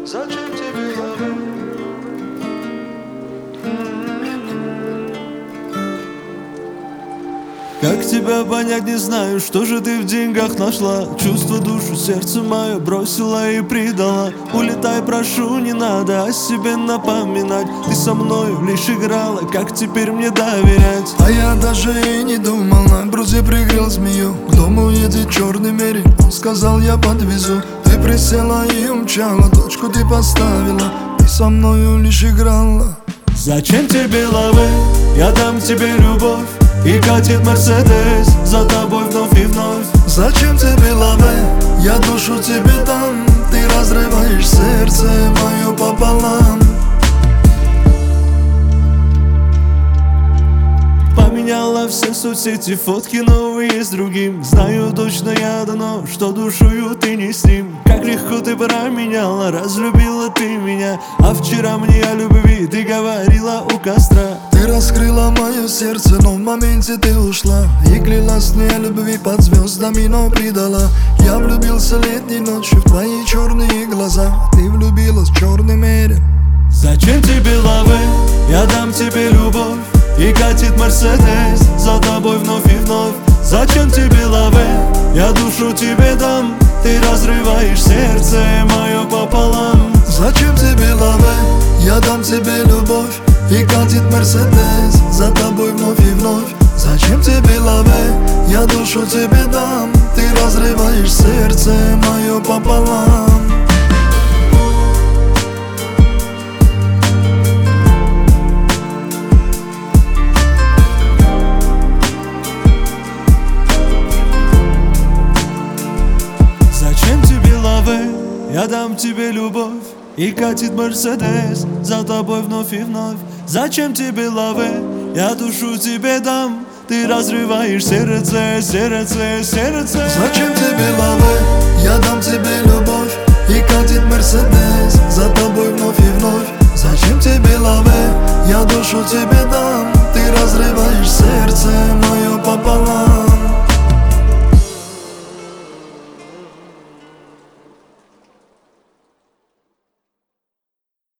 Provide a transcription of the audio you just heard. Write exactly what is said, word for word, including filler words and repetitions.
Зачем тебе лавы? Как тебя понять, не знаю, что же ты в деньгах нашла. Чувство, душу, сердце мое бросила и предала. Улетай, прошу, не надо о себе напоминать. Ты со мною лишь играла, как теперь мне доверять? А я даже и не думал, на груди пригрел змею. К дому едет черный мерин, он сказал, я подвезу. Ты присела и умчала, точку ты поставила. Ты со мною лишь играла. Зачем тебе лавы? Я дам тебе любовь. И катит Мерседес за тобой вновь и вновь. Зачем тебе лавы? Я душу тебе дам. Ты разрываешь сердце мое пополам. Поменяла все соцсети, фотки новые с другим. Знаю точно я давно, что душою ты не с ним. Как легко ты променяла, разлюбила ты меня. А вчера мне о любви ты говорила у костра. Ты раскрыла мое сердце, но в моменте ты ушла. И клялась мне о любви под звездами, но предала. Я влюбился летней ночью в твои черные глаза. Ты влюбилась в черный мерин. Зачем тебе лавы? Я дам тебе любовь. И катит Мерседес за тобой вновь и вновь. Зачем тебе лавы? Я душу тебе дам. Ты разрываешь сердце мое пополам. Зачем тебе лавы? Я дам тебе любовь. И катит Мерседес за тобой вновь и вновь. Зачем тебе лавы? Я душу тебе дам. Ты разрываешь сердце мое пополам. Зачем тебе лавы? Я дам тебе любовь. И катит Мерседес за тобой вновь и вновь. Зачем тебе лавы? Я душу тебе дам. Ты разрываешь сердце, сердце, сердце. Зачем тебе лавы? Я дам тебе любовь. И катит Мерседес за тобой вновь и вновь. Зачем тебе лавы? Я душу тебе